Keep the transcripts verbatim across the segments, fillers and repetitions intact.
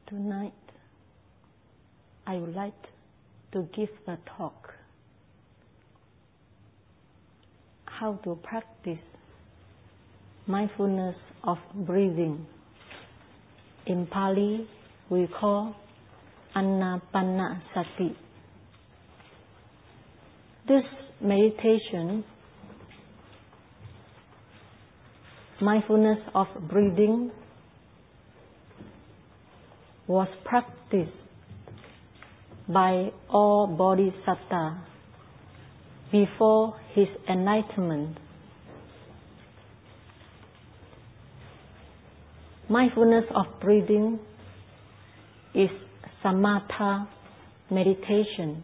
Tonight, I would like to give a talk how to practice mindfulness of breathing. In Pali, we call Anapanasati. This meditation, mindfulness of breathing, was practiced by all Bodhisattva before his enlightenment. Mindfulness of breathing is samatha meditation.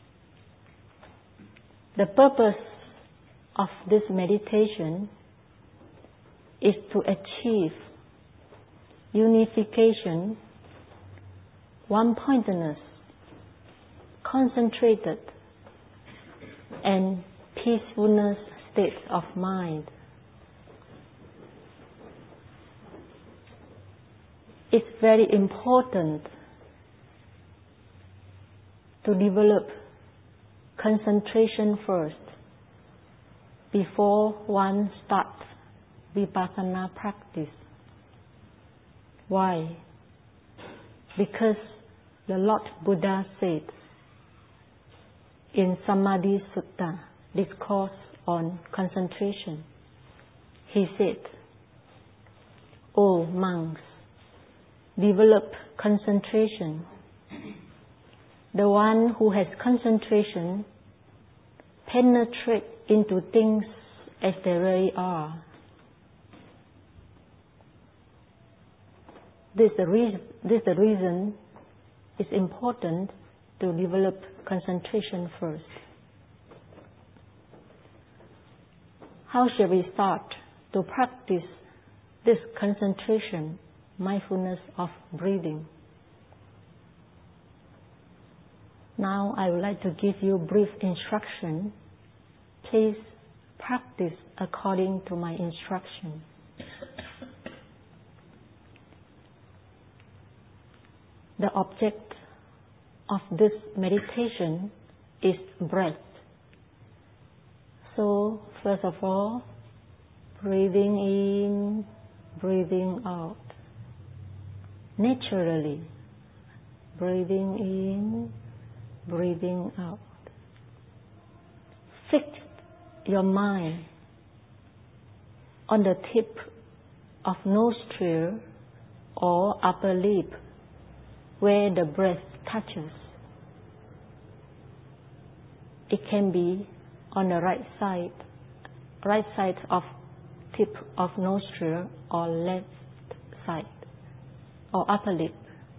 The purpose of this meditation is to achieve unification, one-pointedness, concentrated and peacefulness state of mind. It's very important to develop concentration first before one starts vipassana practice. Why? Because the Lord Buddha said in Samadhi Sutta, discourse on concentration, he said, "O monks, develop concentration. The one who has concentration penetrates into things as they really are." This is the reason, this is the reason it's important to develop concentration first. How shall we start to practice this concentration, mindfulness of breathing? Now I would like to give you brief instruction. Please practice according to my instruction. The object of this meditation is breath. So, first of all, breathing in, breathing out. Naturally, breathing in, breathing out. Fix your mind on the tip of nostril or upper lip where the breath touches. It can be on the right side, right side of tip of nostril or left side or upper lip.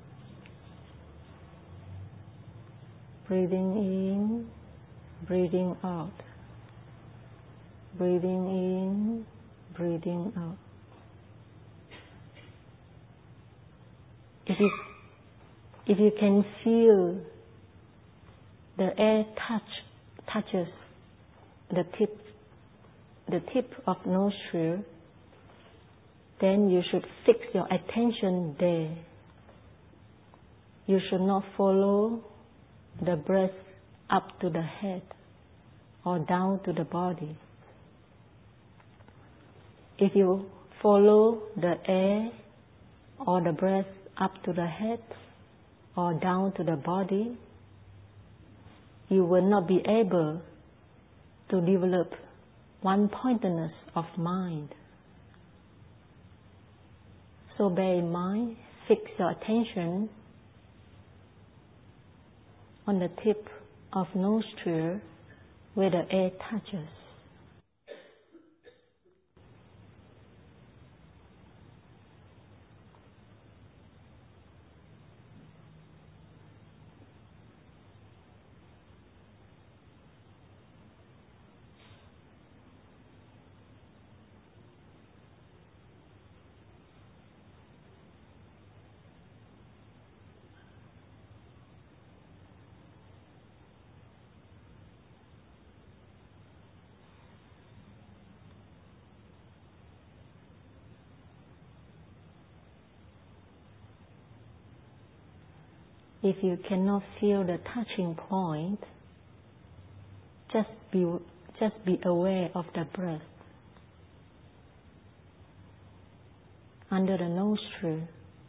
Breathing in, breathing out. Breathing in, breathing out. If you, if you can feel the air touch, touches the tip, the tip of nostril, then you should fix your attention there. You should not follow the breath up to the head or down to the body. If you follow the air or the breath up to the head or down to the body, you will not be able to develop one-pointedness of mind. So bear in mind, fix your attention on the tip of nostril where the air touches. If you cannot feel the touching point, just be, just be aware of the breath. Under the nostril.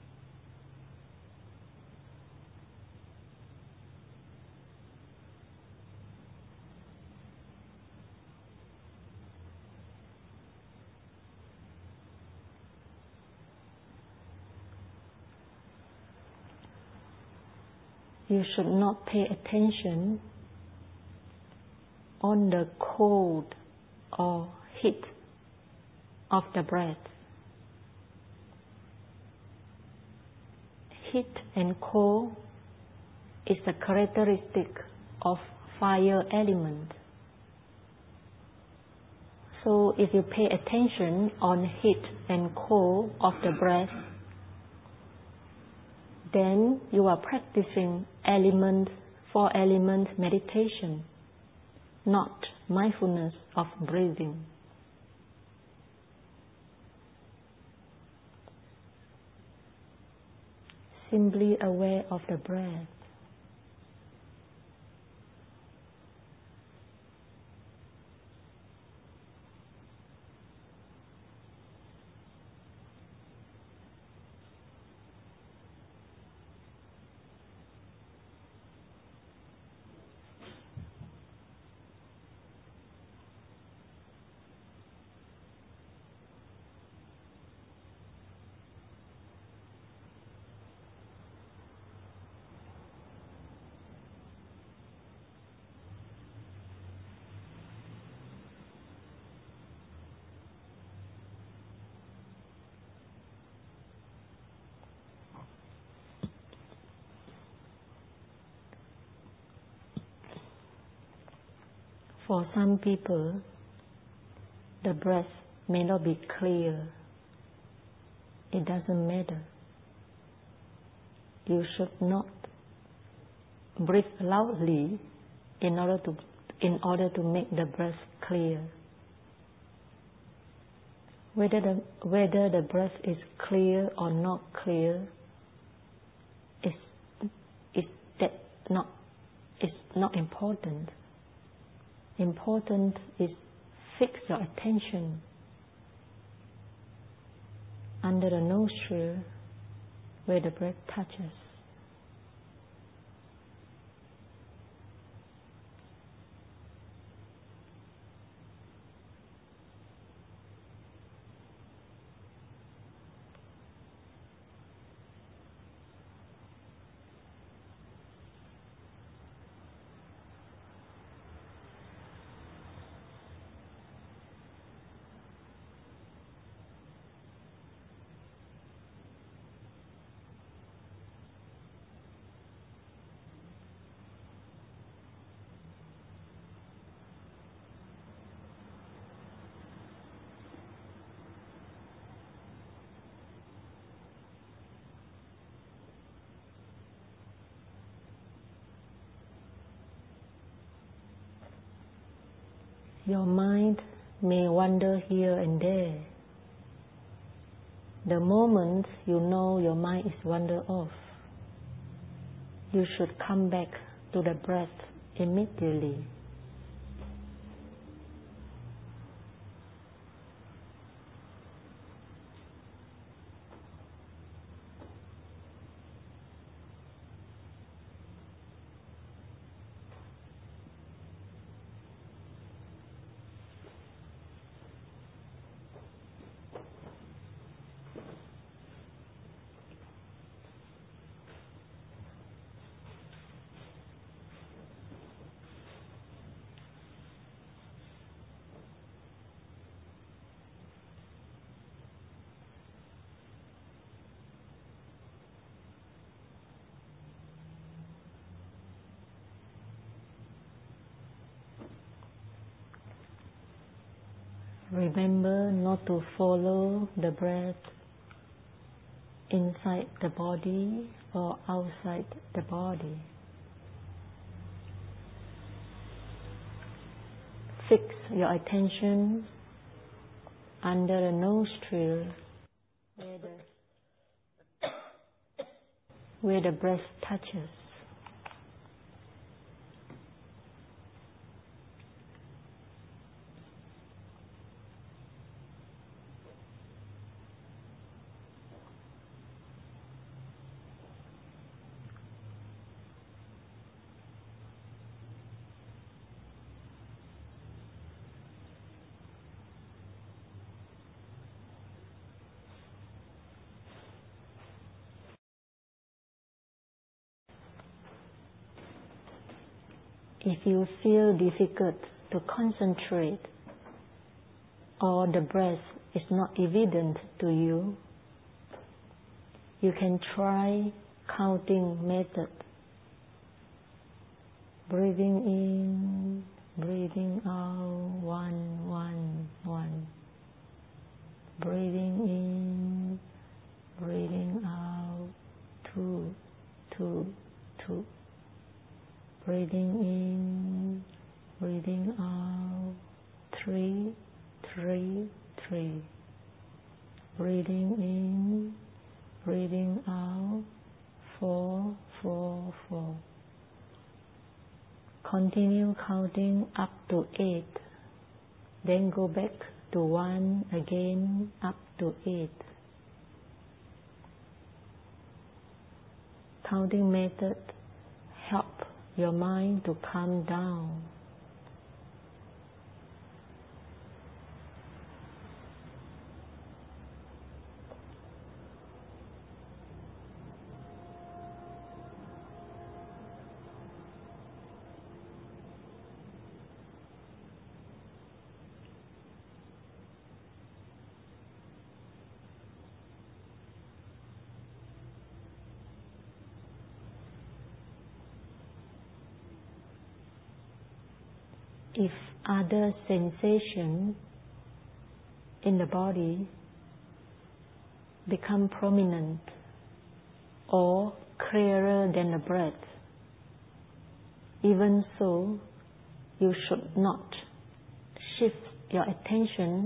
You should not pay attention on the cold or heat of the breath. Heat and cold is a characteristic of fire element. So if you pay attention on heat and cold of the breath, then you are practicing element for element meditation, not mindfulness of breathing. Simply aware of the breath. For some people, the breath may not be clear. It doesn't matter. You should not breathe loudly in order to in order to make the breath clear. Whether the whether the breath is clear or not clear is is that not is not important. Important is fix your attention under the nostril where the breath touches. Your mind may wander here and there. The moment you know your mind is wandered off, you should come back to the breath immediately. Remember not to follow the breath inside the body or outside the body. Fix your attention under the nostril where the, where the breath touches. If you feel difficult to concentrate or the breath is not evident to you, you can try counting method. Breathing in, breathing out, one, one, one. Breathing in, breathing out, two, two, two. Breathing in, breathing out, three, three, three. Breathing in, breathing out, four, four, four. Continue counting up to eight. Then go back to one again, up to eight. Counting method help your mind to calm down. If other sensation in the body become prominent or clearer than the breath, even so, you should not shift your attention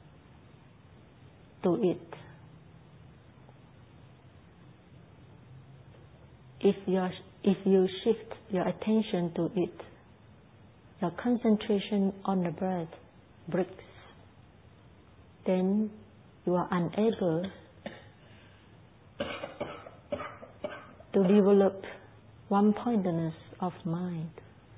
to it. If you if you shift your attention to it, your concentration on the breath breaks. Then you are unable to develop one-pointedness of mind.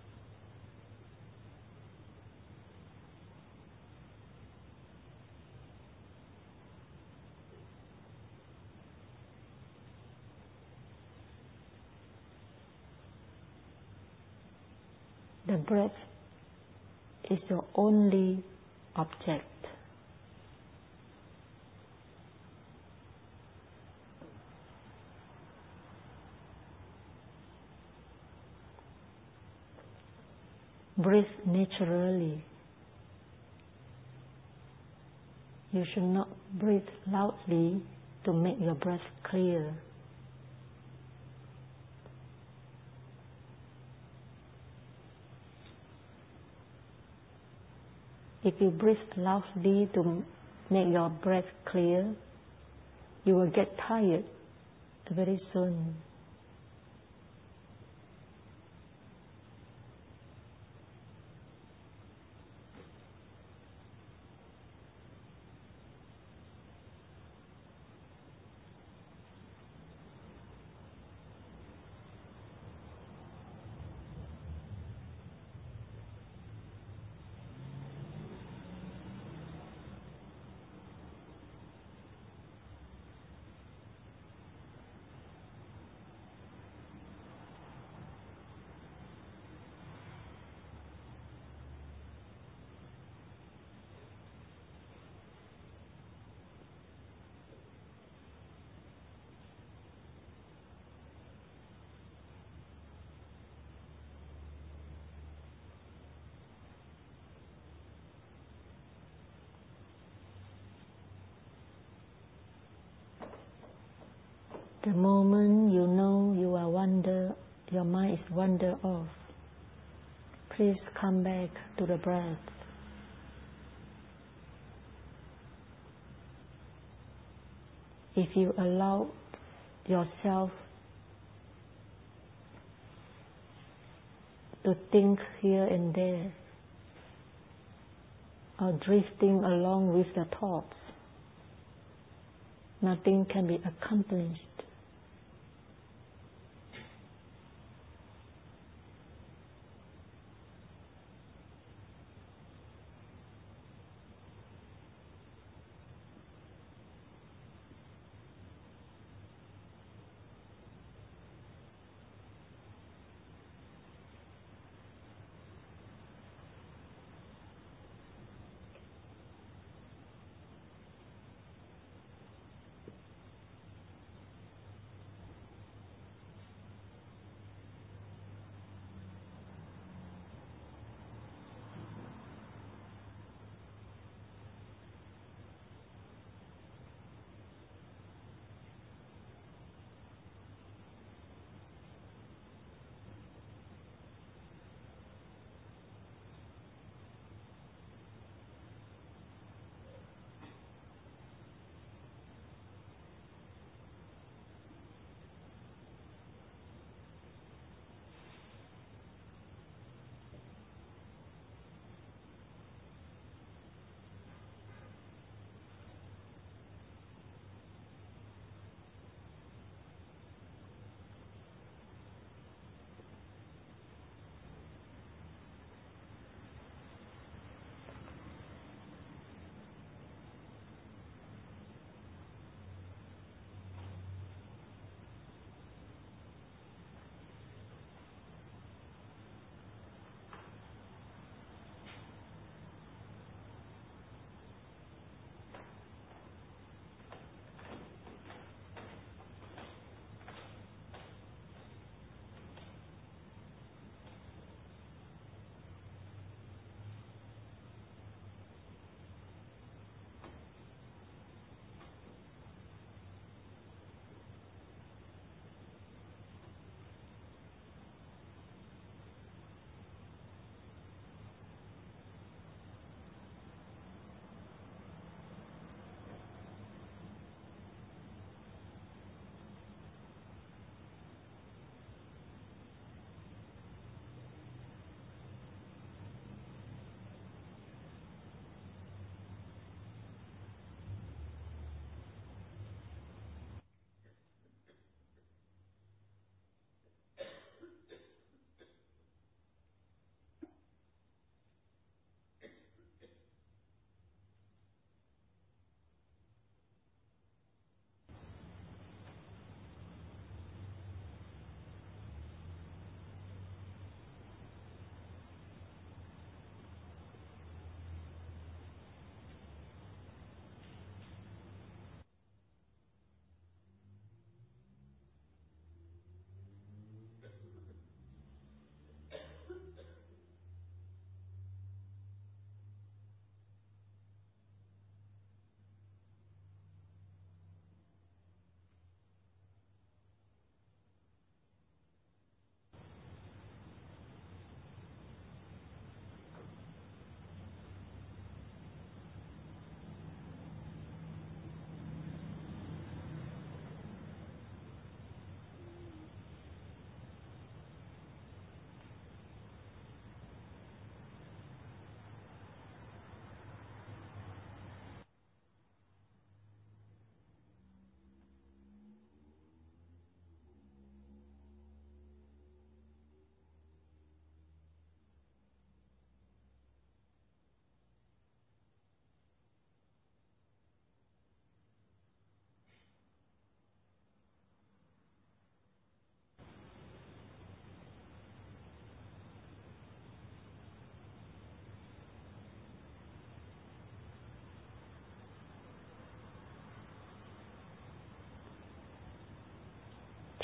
The breath is your only object. Breathe naturally. You should not breathe loudly to make your breath clear. If you breathe loudly to make your breath clear, you will get tired very soon. The moment you know you are wander, your mind is wander off, please come back to the breath. If you allow yourself to think here and there, or drifting along with the thoughts, nothing can be accomplished.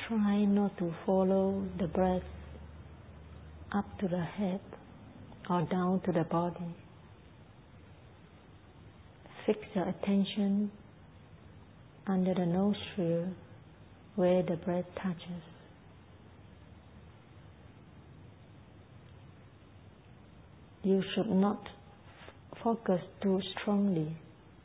Try not to follow the breath up to the head or down to the body. Fix your attention under the nostril where the breath touches. You should not focus too strongly.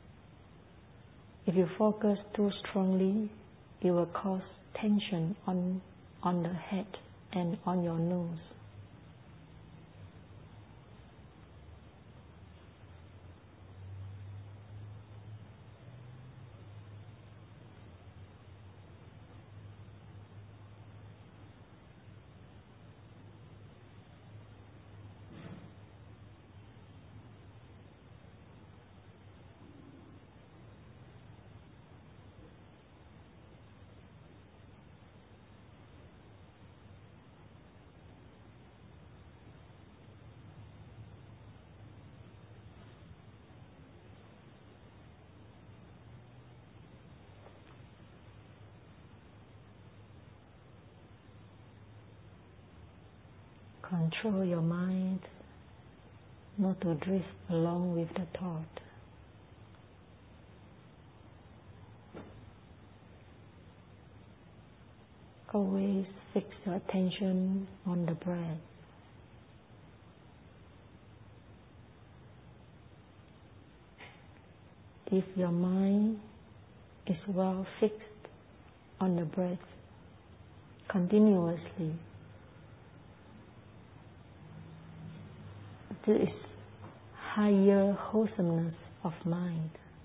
If you focus too strongly, it will cause tension on, on the head and on your nose. Control your mind not to drift along with the thought. Always fix your attention on the breath. If your mind is well fixed on the breath continuously, this is higher wholesomeness of mind.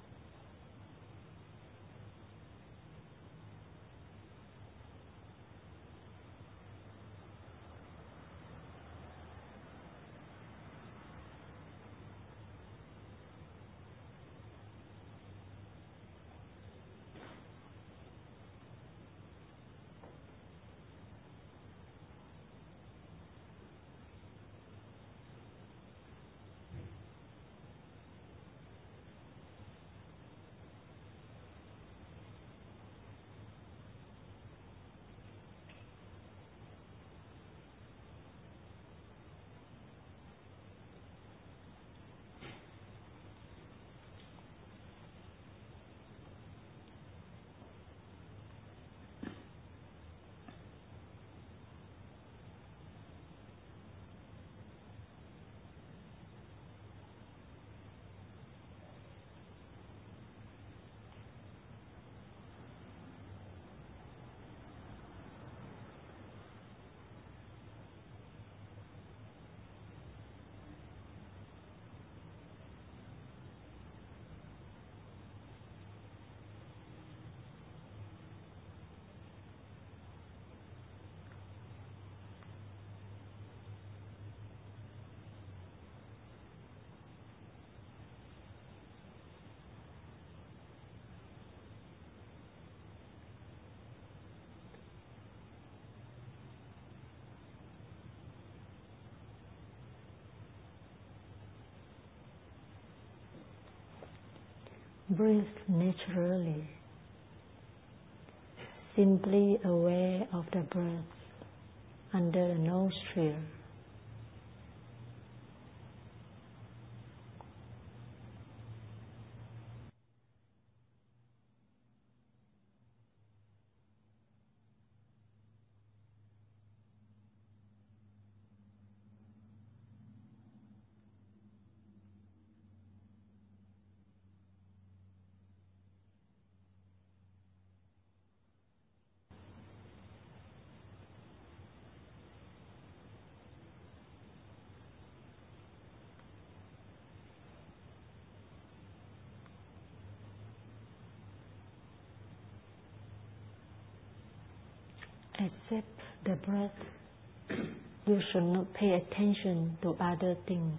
Breathe naturally, simply aware of the breath under the nostril. Accept the breath. You should not pay attention to other things.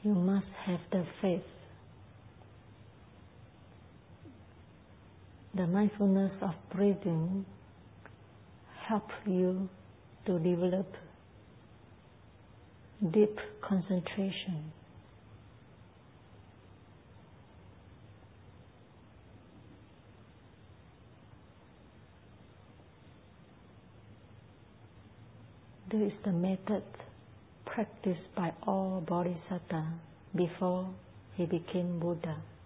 You must have the faith. The mindfulness of breathing helps you to develop deep concentration. This is the method practiced by all Bodhisattvas before he became Buddha.